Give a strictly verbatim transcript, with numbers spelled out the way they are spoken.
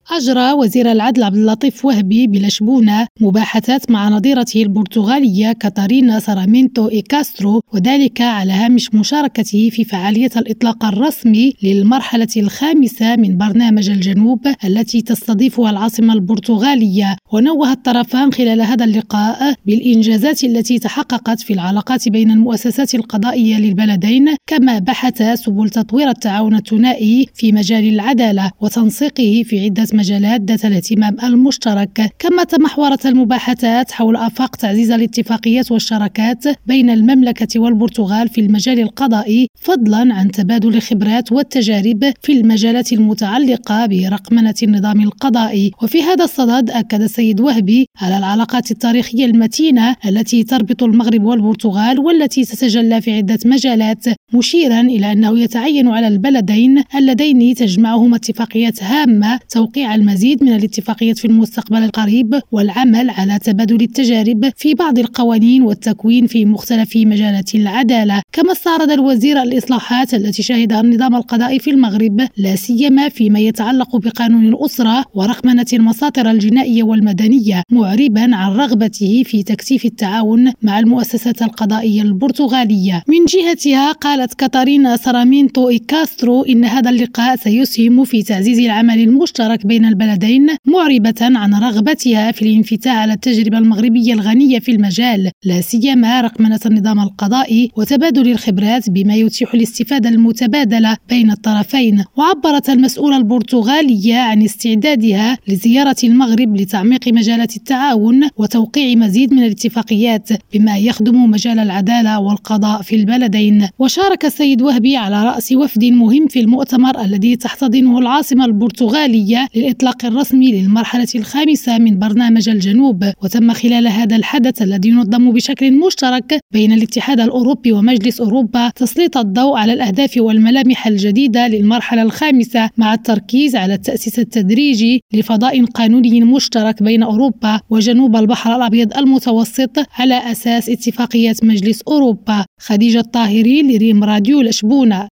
أجرى وزير العدل عبد اللطيف وهبي بلشبونة مباحثات مع نظيرته البرتغالية كاتارينا سارامينتو إي كاسترو، وذلك على هامش مشاركته في فعالية الإطلاق الرسمي للمرحلة الخامسة من برنامج الجنوب التي تستضيفها العاصمة البرتغالية. ونوه الطرفان خلال هذا اللقاء بالإنجازات التي تحققت في العلاقات بين المؤسسات القضائية للبلدين، كما بحث سبل تطوير التعاون الثنائي في مجال العدالة وتنسيقه في عدة مجالات ذات الاهتمام المشترك. كما تمحورت المباحثات حول آفاق تعزيز الاتفاقيات والشراكات بين المملكة والبرتغال في المجال القضائي، فضلا عن تبادل الخبرات والتجارب في المجالات المتعلقة برقمنة النظام القضائي. وفي هذا الصدد أكد السيد وهبي على العلاقات التاريخية المتينة التي تربط المغرب والبرتغال والتي تتجلى في عدة مجالات، مشيرا إلى أنه يتعين على البلدين اللذين تجمعهما اتفاقيات هامة توقيع المزيد من الاتفاقيات في المستقبل القريب والعمل على تبادل التجارب في بعض القوانين والتكوين في مختلف مجالات العدالة. كما استعرض الوزير الإصلاحات التي شهدها النظام القضائي في المغرب، لا سيما فيما يتعلق بقانون الأسرة ورقمنة المساطر الجنائية والمدنية، معربا عن رغبته في تكثيف التعاون مع المؤسسات القضائية البرتغالية. من جهتها قالت كاتارينا سارامينتو إي كاسترو إن هذا اللقاء سيسهم في تعزيز العمل المشترك بين البلدين، معربة عن رغبتها في الانفتاح على التجربة المغربية الغنية في المجال، لا سيما رقمنة النظام القضائي وتبادل الخبرات بما يتيح الاستفادة المتبادلة بين الطرفين. وعبرت المسؤولة البرتغالية عن استعدادها لزيارة المغرب لتعميق مجالات التعاون وتوقيع مزيد من الاتفاقيات بما يخدم مجال العدالة والقضاء في البلدين. وشارك السيد وهبي على رأس وفد مهم في المؤتمر الذي تحتضنه العاصمة البرتغالية للإطلاق الرسمي للمرحلة الخامسة من برنامج الجنوب. وتم خلال هذا الحدث الذي ينظم بشكل مشترك بين الاتحاد الأوروبي ومجلس أوروبا تسليط الضوء على الأهداف والملامح الجديدة للمرحلة الخامسة، مع التركيز على التأسيس التدريجي لفضاء قانوني مشترك بين أوروبا وجنوب البحر الأبيض المتوسط على أساس اتفاقية مجلس أوروبا. خديجة الطاهري لريم راديو لشبونة.